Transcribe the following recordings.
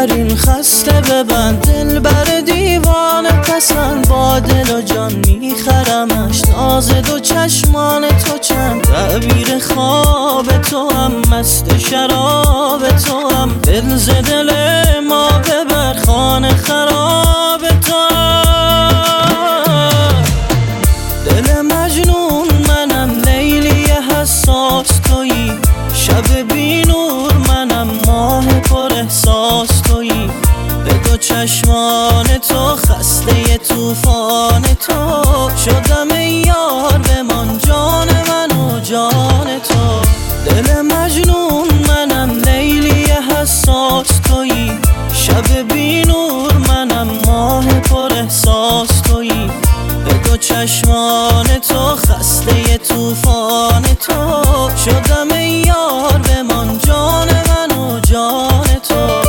این خسته ببند، دل بر دیوانه پسند، با دل و جان میخرمش. ناز دو چشمان تو چند، تعبیر خواب تو هم، مست شراب تو هم. دل ز دل ما ببر، خانه خراب تو هم. دل مجنون منم، لیلی حساس تویی، شب بی نور منم، ماه پر احساس تویی. به دو چشمان تو خسته طوفان تو شدم ای یار، بمان جان من و جان تو. دل مجنون منم، لیلی حساس تویی، شب بی نور منم، ماه پر احساس تویی. به دو چشمان تو خسته طوفان تو شدم ای یار، بمان جان من و جان تو.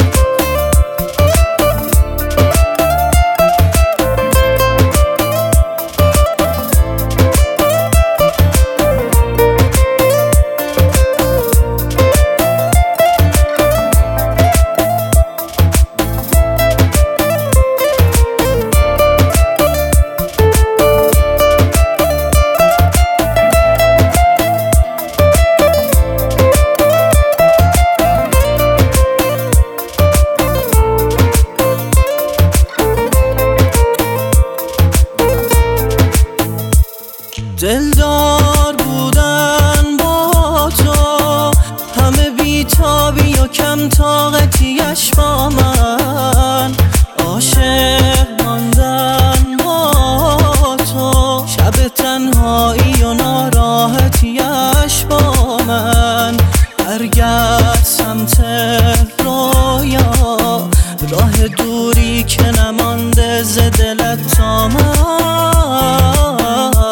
دلدار بودن با تو همه بیتابی و کم طاقتیش با من، عاشق ماندن با تو شب تنهایی و ناراحتیش با من. برگرد سمت رویا، راه دوری که نمانده ز دلت تا من.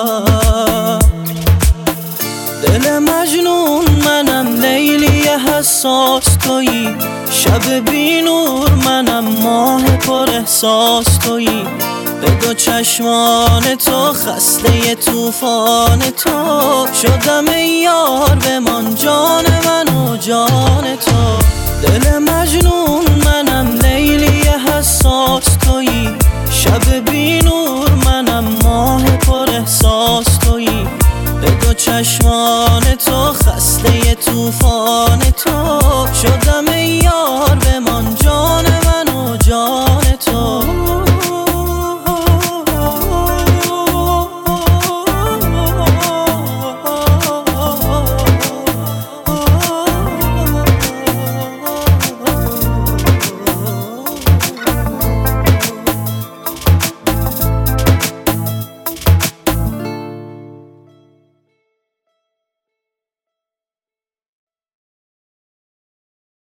دل مجنون منم، لیلی حساس تویی، شب بی نور منم، ماه پر احساس تویی. به دو چشمان تو خسته طوفان تو شدم ای یار، بمان جان من و جان تو. دل مجنون منم، لیلی حساس تویی، شب بی نور منم، ماه پر احساس تویی. به دو چشمان تو خسته طوفان تو شدم